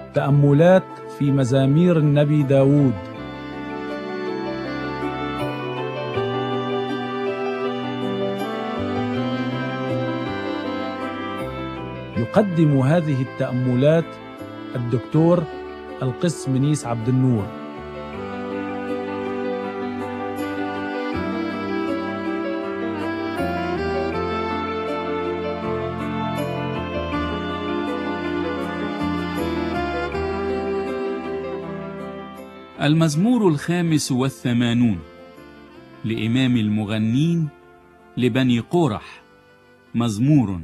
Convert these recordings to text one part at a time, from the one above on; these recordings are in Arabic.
تأملات في مزامير النبي داود. يقدم هذه التأملات الدكتور القس منيس عبد النور. المزمور 85 لإمام المغنين لبني قورح. مزمور: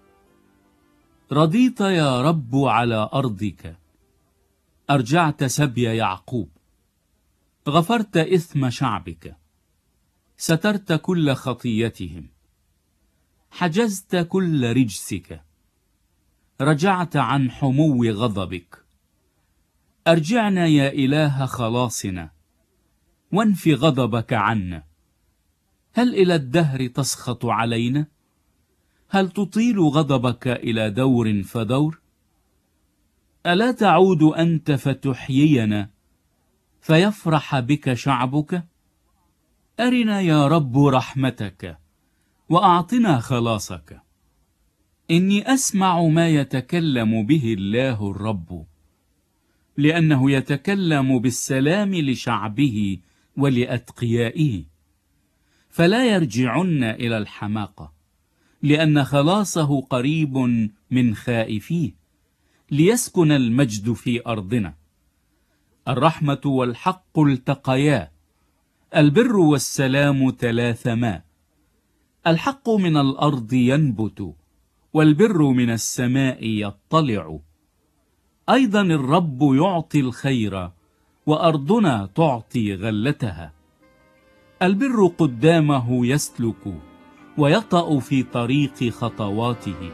رضيت يا رب على أرضك، أرجعت سبي يعقوب، غفرت إثم شعبك، سترت كل خطيتهم، حجزت كل رجسك، رجعت عن حمو غضبك. أرجعنا يا إله خلاصنا، وانف غضبك عنا. هل إلى الدهر تسخط علينا؟ هل تطيل غضبك إلى دور فدور؟ ألا تعود أنت فتحيينا، فيفرح بك شعبك؟ أرنا يا رب رحمتك، وأعطنا خلاصك. إني أسمع ما يتكلم به الله الرب، لأنه يتكلم بالسلام لشعبه ولأتقيائه. فلا يرجعن إلى الحماقة، لأن خلاصه قريب من خائفيه، ليسكن المجد في أرضنا. الرحمة والحق التقيا، البر والسلام تلاثما. الحق من الأرض ينبت، والبر من السماء يطلع. أيضا الرب يعطي الخير، وأرضنا تعطي غلتها. البر قدامه يسلك، ويطأ في طريق خطواته.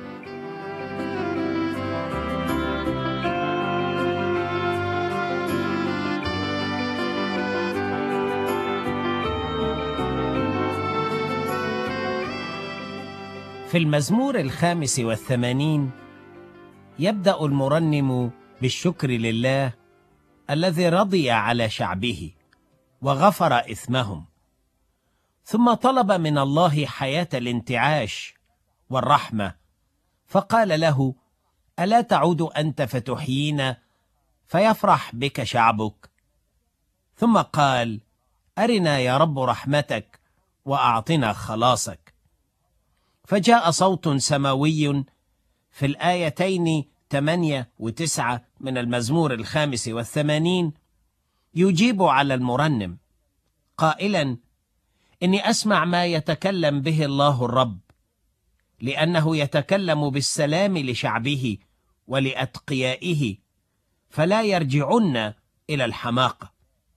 في المزمور 85 يبدأ المرنم بالشكر لله الذي رضي على شعبه وغفر إثمهم، ثم طلب من الله حياة الانتعاش والرحمة، فقال له: ألا تعود أنت فتحيينا، فيفرح بك شعبك؟ ثم قال: أرنا يا رب رحمتك، وأعطنا خلاصك. فجاء صوت سماوي في الآيتين 8 و9 من المزمور 85 يجيب على المرنم قائلا: إني أسمع ما يتكلم به الله الرب، لأنه يتكلم بالسلام لشعبه ولأتقيائه، فلا يرجعن إلى الحماقة.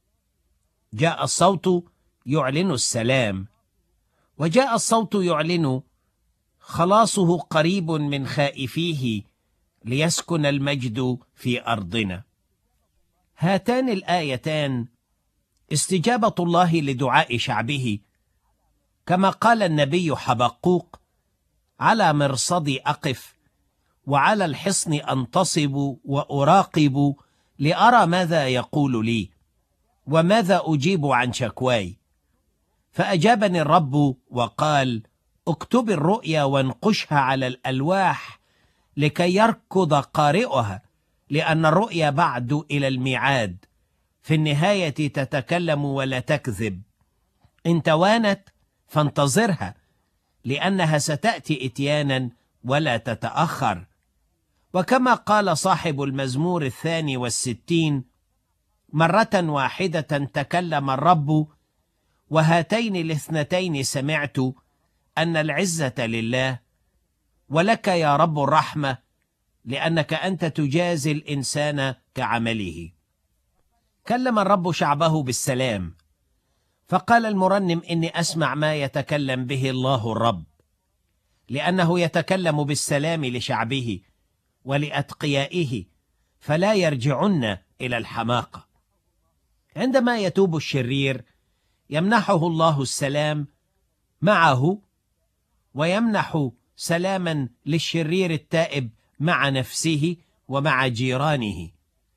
جاء الصوت يعلن السلام، وجاء الصوت يعلن خلاصه قريب من خائفيه، ليسكن المجد في أرضنا. هاتان الآيتان استجابة الله لدعاء شعبه، كما قال النبي حبقوق: على مرصدي أقف، وعلى الحصن أنتصب وأراقب، لأرى ماذا يقول لي، وماذا أجيب عن شكواي. فأجابني الرب وقال: اكتب الرؤيا وانقشها على الألواح، لكي يركض قارئها، لأن الرؤيا بعد إلى الميعاد، في النهاية تتكلم ولا تكذب. إن توانت فانتظرها، لأنها ستأتي إتيانا ولا تتأخر. وكما قال صاحب المزمور 62: مرة واحدة تكلم الرب، وهاتين الاثنتين سمعت، أن العزة لله، ولك يا رب الرحمة، لأنك أنت تجازي الإنسان كعمله. كلم الرب شعبه بالسلام، فقال المرنم: إني أسمع ما يتكلم به الله الرب، لأنه يتكلم بالسلام لشعبه ولأتقيائه، فلا يرجعن إلى الحماقة. عندما يتوب الشرير يمنحه الله السلام معه، ويمنح سلاما للشرير التائب مع نفسه ومع جيرانه.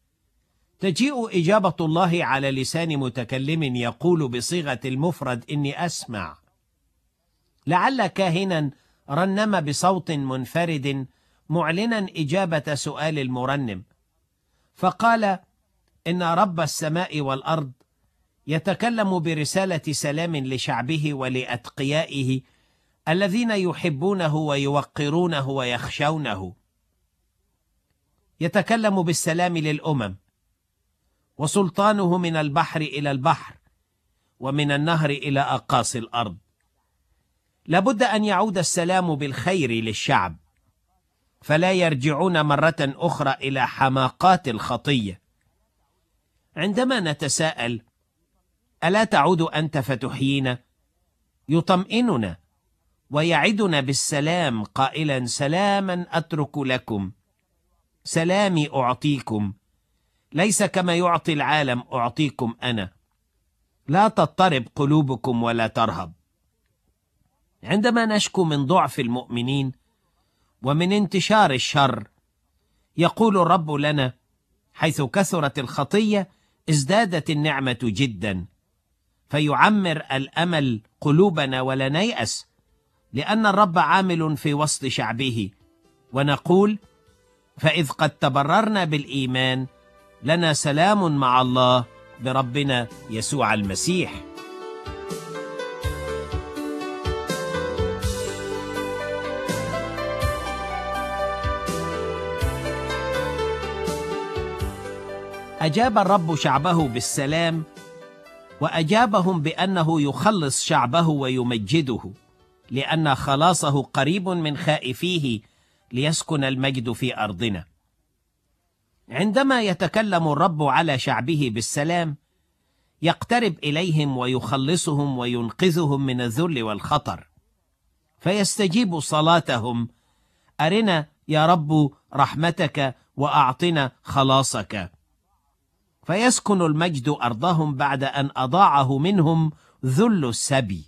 تجيء إجابة الله على لسان متكلم يقول بصيغة المفرد: إني أسمع. لعل كاهنا رنم بصوت منفرد معلنا إجابة سؤال المرنم، فقال: إن رب السماء والأرض يتكلم برسالة سلام لشعبه ولأتقيائه الذين يحبونه ويوقرونه ويخشونه. يتكلم بالسلام للأمم، وسلطانه من البحر إلى البحر، ومن النهر إلى أقاصي الأرض. لابد أن يعود السلام بالخير للشعب، فلا يرجعون مرة أخرى إلى حماقات الخطية. عندما نتساءل: ألا تعود أنت فتحيينا؟ يطمئننا ويعدنا بالسلام قائلا: سلاما أترك لكم، سلامي أعطيكم، ليس كما يعطي العالم أعطيكم أنا، لا تضطرب قلوبكم ولا ترهب. عندما نشكو من ضعف المؤمنين ومن انتشار الشر، يقول الرب لنا: حيث كثرت الخطية ازدادت النعمة جدا، فيعمر الأمل قلوبنا ولا نيأس، لأن الرب عامل في وسط شعبه. ونقول: فإذ قد تبررنا بالإيمان لنا سلام مع الله بربنا يسوع المسيح. أجاب الرب شعبه بالسلام، وأجابهم بأنه يخلص شعبه ويمجده، لأن خلاصه قريب من خائفيه ليسكن المجد في أرضنا. عندما يتكلم الرب على شعبه بالسلام، يقترب إليهم ويخلصهم وينقذهم من الذل والخطر، فيستجيب صلاتهم: أرنا يا رب رحمتك وأعطنا خلاصك. فيسكن المجد أرضهم بعد أن أضاعه منهم ذل السبي.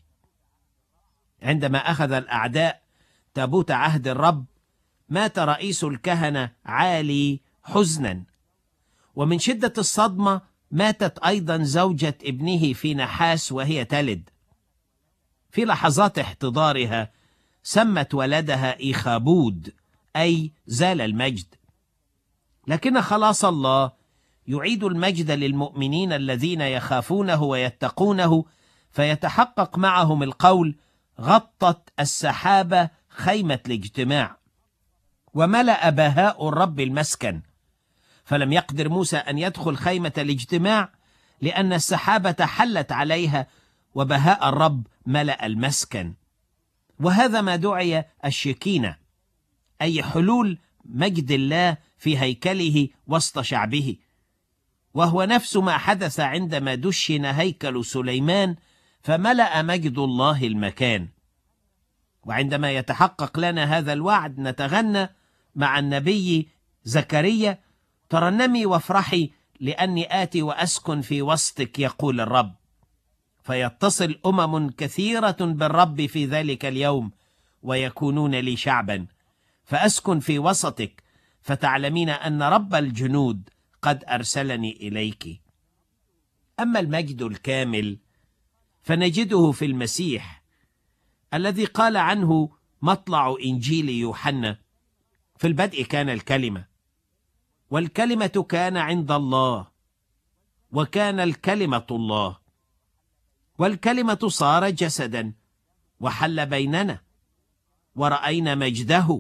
عندما أخذ الأعداء تابوت عهد الرب، مات رئيس الكهنة عالي حزنا، ومن شدة الصدمة ماتت أيضا زوجة ابنه في نحاس وهي تلد. في لحظات احتضارها سمت ولدها إيخابود، أي زال المجد. لكن خلاص الله يعيد المجد للمؤمنين الذين يخافونه ويتقونه، فيتحقق معهم القول: غطت السحابة خيمة الاجتماع، وملأ بهاء الرب المسكن. فلم يقدر موسى أن يدخل خيمة الاجتماع لأن السحابة حلت عليها، وبهاء الرب ملأ المسكن. وهذا ما دعي الشكينة، أي حلول مجد الله في هيكله وسط شعبه، وهو نفس ما حدث عندما دشن هيكل سليمان فملأ مجد الله المكان. وعندما يتحقق لنا هذا الوعد نتغنى مع النبي زكريا: ترنمي وافرحي لأني آتي وأسكن في وسطك يقول الرب. فيتصل أمم كثيرة بالرب في ذلك اليوم ويكونون لي شعبا، فأسكن في وسطك، فتعلمين أن رب الجنود قد أرسلني إليك. أما المجد الكامل فنجده في المسيح الذي قال عنه مطلع إنجيل يوحنا: في البدء كان الكلمة، والكلمة كان عند الله، وكان الكلمة الله، والكلمة صار جسدا وحل بيننا، ورأينا مجده،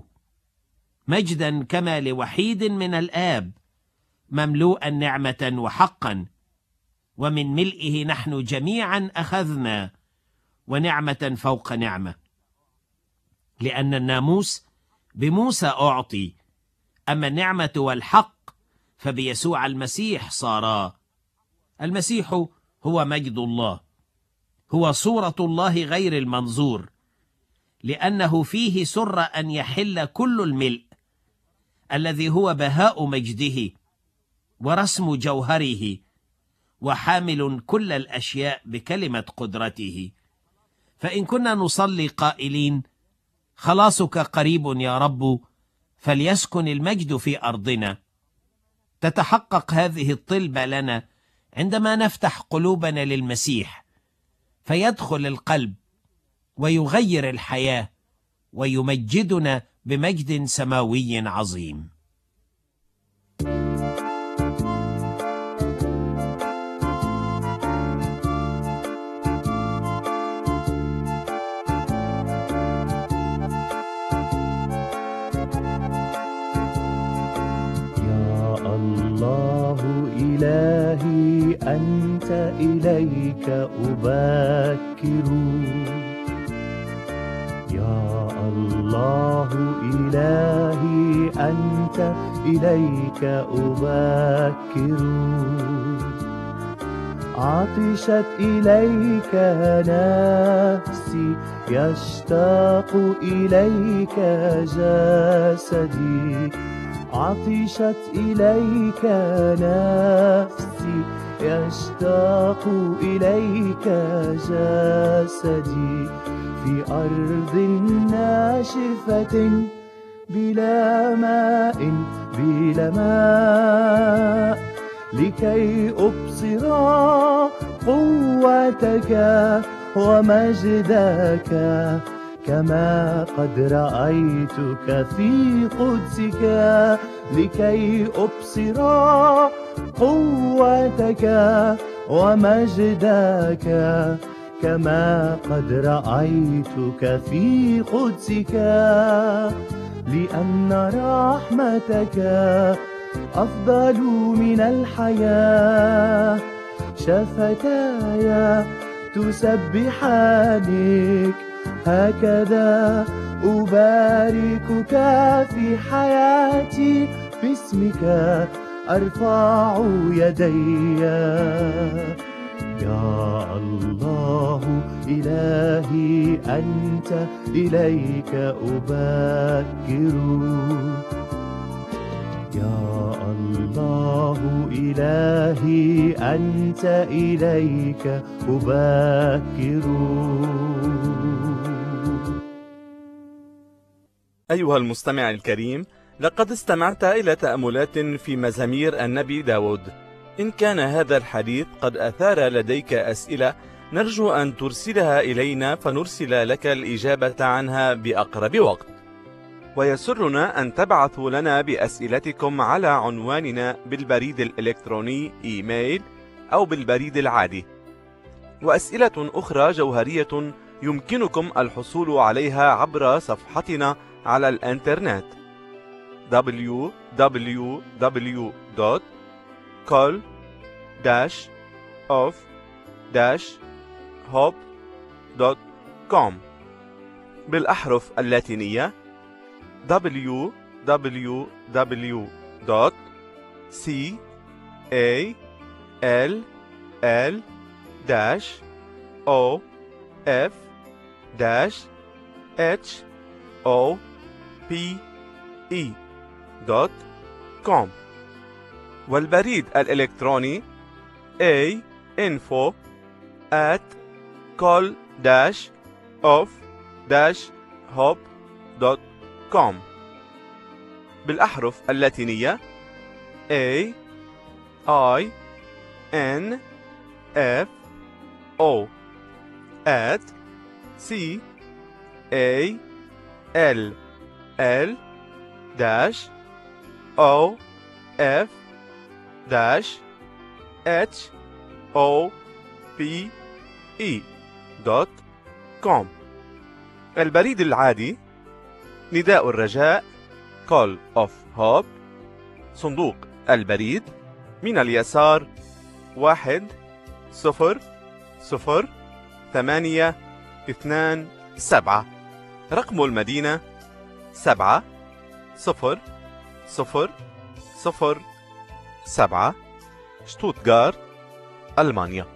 مجدا كما لوحيد من الآب، مملوءا نعمة وحقا، ومن ملئه نحن جميعا أخذنا، ونعمة فوق نعمة. لأن الناموس بموسى أعطي، أما النعمة والحق فبيسوع المسيح صارا. المسيح هو مجد الله، هو صورة الله غير المنظور، لأنه فيه سر أن يحل كل الملء، الذي هو بهاء مجده ورسم جوهره، وحامل كل الأشياء بكلمة قدرته. فإن كنا نصلي قائلين: خلاصك قريب يا رب، فليسكن المجد في أرضنا، تتحقق هذه الطلبة لنا عندما نفتح قلوبنا للمسيح، فيدخل القلب ويغير الحياة ويمجدنا بمجد سماوي عظيم. إلهي أنت إليك أبكر، يا الله إلهي أنت إليك أبكر، عطشت إليك نفسي يشتاق إليك جسدي، عطشت إليك نفسي يشتاق إليك جسدي، في أرض ناشفة بلا ماء لكي أبصر قوتك ومجدك كما قد رأيتك في قدسك، لكي أبصر قوتك ومجدك كما قد رأيتك في قدسك، لأن رحمتك أفضل من الحياة، شفتاي تسبحانك هكذا أباركك في حياتي، باسمك أرفع يدي، يا الله إلهي أنت إليك أبكر، يا الله إلهي أنت إليك أبكر. أيها المستمع الكريم، لقد استمعت إلى تأملات في مزامير النبي داود. إن كان هذا الحديث قد أثار لديك أسئلة، نرجو أن ترسلها إلينا فنرسل لك الإجابة عنها بأقرب وقت. ويسرنا أن تبعثوا لنا بأسئلتكم على عنواننا بالبريد الإلكتروني إيميل أو بالبريد العادي. وأسئلة أخرى جوهرية يمكنكم الحصول عليها عبر صفحتنا على الإنترنت www.call-of-hope.com بالأحرف اللاتينية call-of-hope.com والبريد الإلكتروني info@call-of-hope.com بالأحرف اللاتينية CALL-OFF-CALL-OFF-HOPE.com البريد العادي نداء الرجاء Call of Hope، صندوق البريد من اليسار 1002827، رقم المدينة 70007، شتوتغارت، ألمانيا.